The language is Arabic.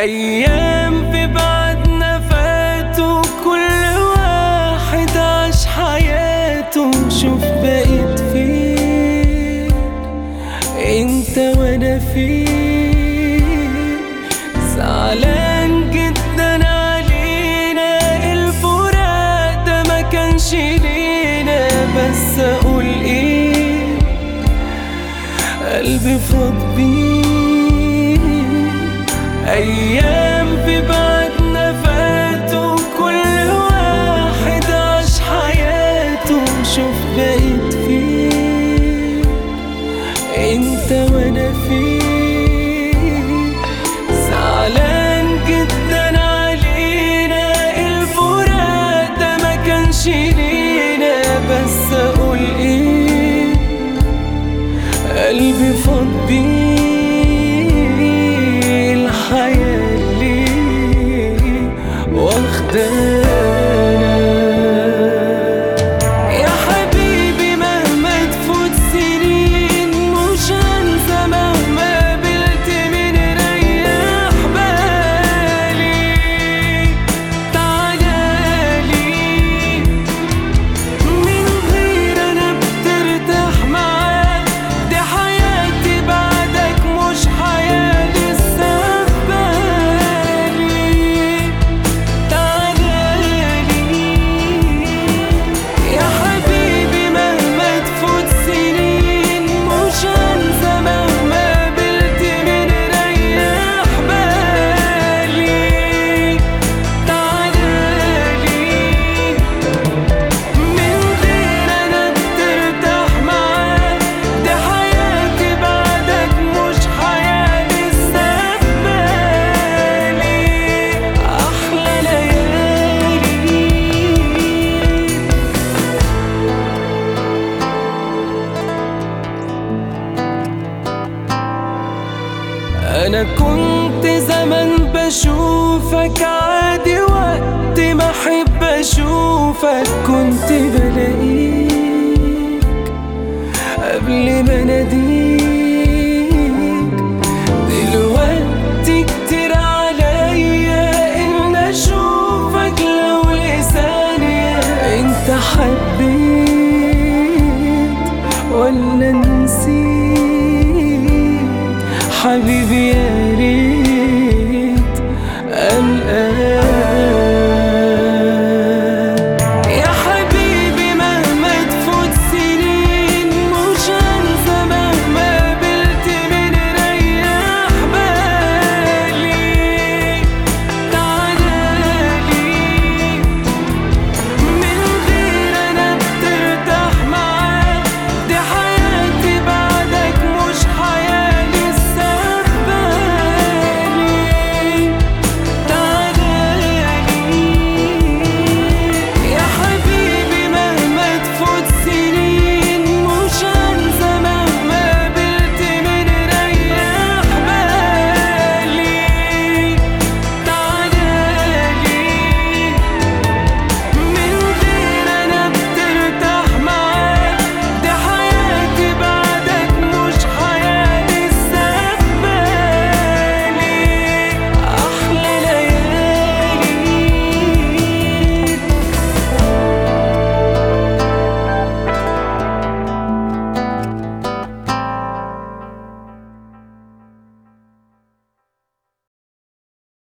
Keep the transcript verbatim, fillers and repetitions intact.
أيام في بعدنا فاتوا، كل واحد عاش حياته. شوف بقيت فين انت وانا فين، زعلان جدا علينا الفراق ده ما كانش لينا. بس اقول ايه، قلبي فاض بيه. أيام في بعدنا فاتوا، كل واحد عاش حياته. شوف بقيت فين انت وانا فين، زعلان جدا علينا الفراق ده ما كانش لينا. بس اقول ايه، قلبي فاض بيه. الحياة اللي واخدانا يا حبيبي، مهما تفوت سنين مش هنسى. مهما قابلت من ريح بالي، تعالالي من غير انا بترتاح معاك. دي حياتي بعدك مش حياة لسه في بالي. تعالالي يا حبيبي، مهما تفوت سنين مش هنسى. مهما قابلت من ريح بالي، تعالالي من غير انا بترتاح معاك. دي حياتي بعدك مش حياة لسه في بالي. احلى ليالي. أنا كنت زمان بشوفك عادي، وقت ما أحب أشوفك كنت بلاقيك قبل ما أناديك. دلوقتي كتير عليا إن أشوفك لو لثانية. أنت حبيت ولا نسيت حبيبي؟